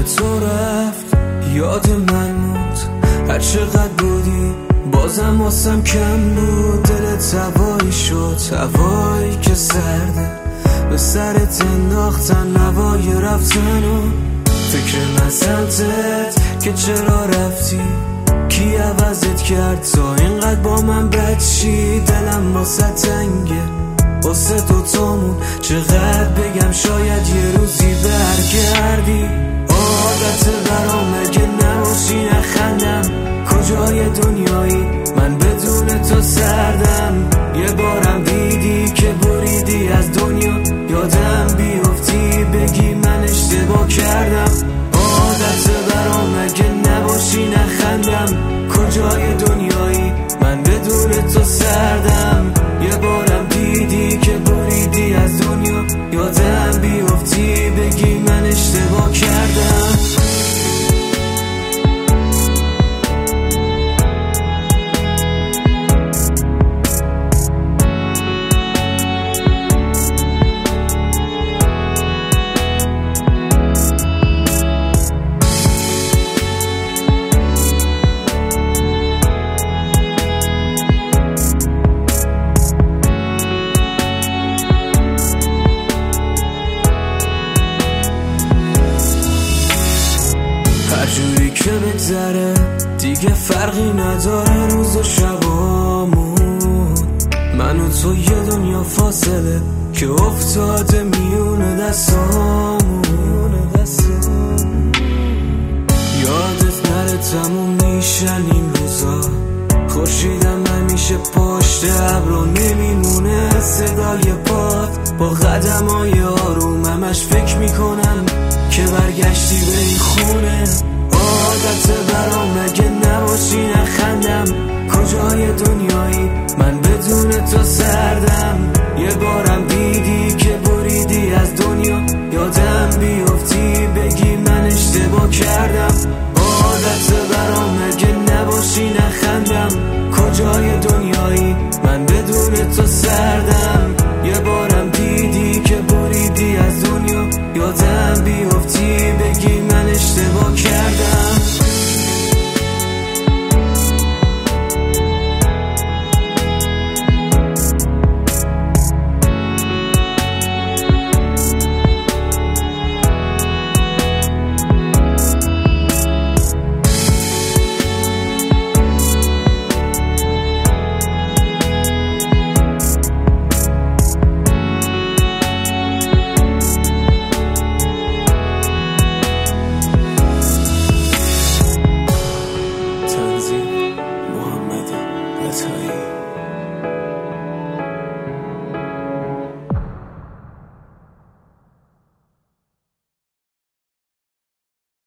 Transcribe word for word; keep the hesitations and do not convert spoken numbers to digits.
تو رفت یاد من موند، هر چقدر بودی بازم واسم کم بود. دلت هوایی شد، هوایی که سرده، به سرت انداختن هوای رفتن و فکر من سمتت که چرا رفتی، کی عوضت کرد تا اینقدر با من بد شی. دلم واسه تنگه واسه دوتامون، چقدر بگم شاید یه روزی برگردی. عادت برام اگه نباشی نخندم، کجای دنیایی من بدون تو سردم. یه بارم دیدی که بریدی از دنیا، یادم بیفتی بگی من اشتباه کردم. عادت برام اگه نباشی نخندم، کجای دنیایی من بدون تو سردم. یه بارم دیدی که بریدی از دنیا، یادم بیفتی بگی من اشتباه کردم. هر جوری که بگذره دیگه فرقی نداره روز و شبامون. من و تو یه دنیا فاصله که افتاده میونه دستامون. یادت نره تموم میشن این روزا، خورشیدم همیشه پشت ابرا نمیمونه. صدای پات با قدمای آروم، همش فکر میکنم که برگشتی به این خونه. عادت برام اگه نباشی نخندم، کجای دنیایی من بدون تو سردم. یه بارم دیدی که